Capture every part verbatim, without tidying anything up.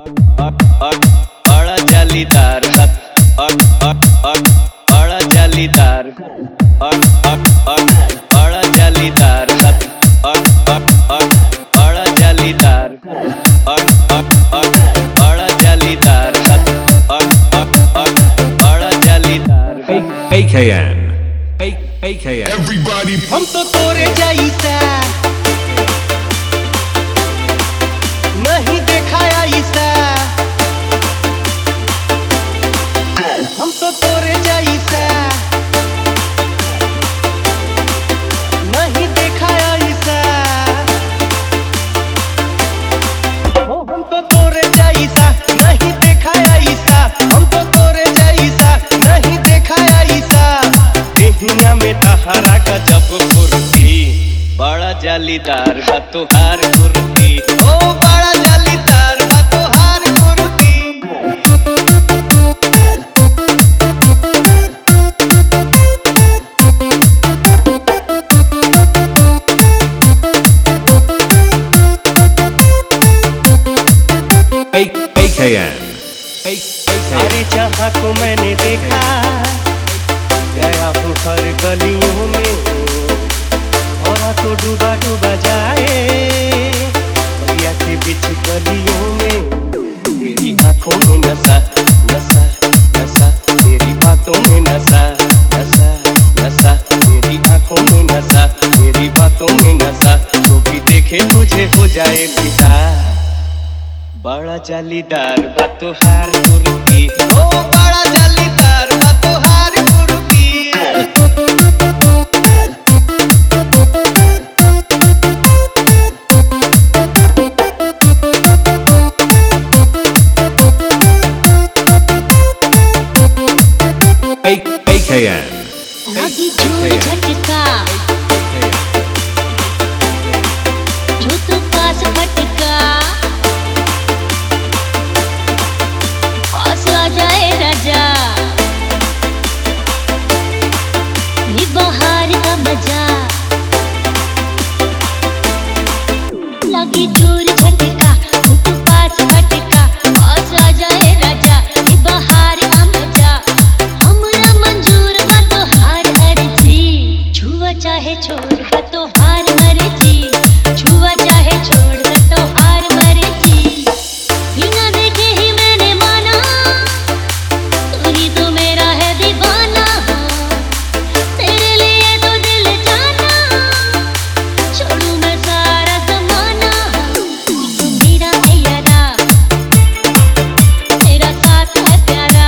बड़ा जालीदार बड़ा जालीदार बड़ा जालीदार बड़ा जालीदार बड़ा जालीदार बड़ा जालीदार A K N A K N Everybody हम तो तोरे जैसा नहीं देखा ऐसा, हम तो तोरे जैसा नहीं देखा ऐसा, ओ हम तो तोरे जैसा नहीं देखा ऐसा, हम तो तोरे जैसा नहीं देखा ऐसा, देहिया में तहरा का जब फुर्ती, बड़ा जालीदार है तोहार कुर्ती, ओ बड़ा जालीदार है तोहार कुर्ती। A K N अरे जहाँ को मैंने देखा गया हूँ हर गलियों में, और तो डूबा डूबा जाए भैया के बीच गलियों में, तेरी आंखों में नशा नशा नशा, तेरी बातों में नशा नशा नशा, तेरी आंखों में नशा, तेरी बातों में नशा, जो भी देखे तुझे हो जाए फिदा, बड़ा जालीदार बा तोहार कुर्ती, ओ बड़ा जालीदार बा तोहार कुर्ती। A K N लगी जोर झटका जो तू पास फटका, पास आ जाए राजा ये बहार का मजा, लगी जोर झटका जो तू पास फटका, पास आ जाए राजा ये बहार का मजा, हमरा मंजूर बा तोहार अर्जी, छुआ चाहे छोड़ बा तोहार मर्जी, छुआ चाहे छोड़ बा तोहार मर्जी, बिना देखे ही मैंने माना तू ही तो मेरा है दीवाना, तेरे लिए तो दिल जाना, छोड़ू मैं सारा जमाना, तू तो मेरा है यारा, तेरा साथ है प्यारा,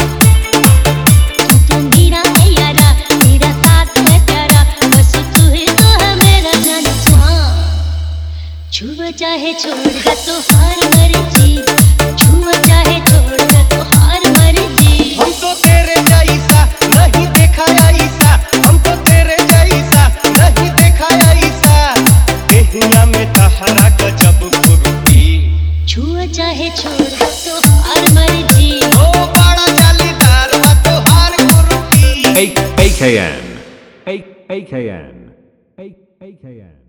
तू तो मेरा है यारा, तेरा साथ है प्यारा, बस तू ही तो है मेरा जान जान, छुआ चाहे छोड़ दे तोहार मर्जी, छुआ चाहे छोड़ दे तोहार मर्जी। हम तो तेरे जैसा नहीं देखा ऐसा, हम तो तेरे जैसा नहीं देखा ऐसा, देहिया में तहरा का जब फुर्ती, छुआ चाहे छोड़ दे तोहार मर्जी, ओ बड़ा जालीदार बा तोहार कुर्ती। A K N A K N A K N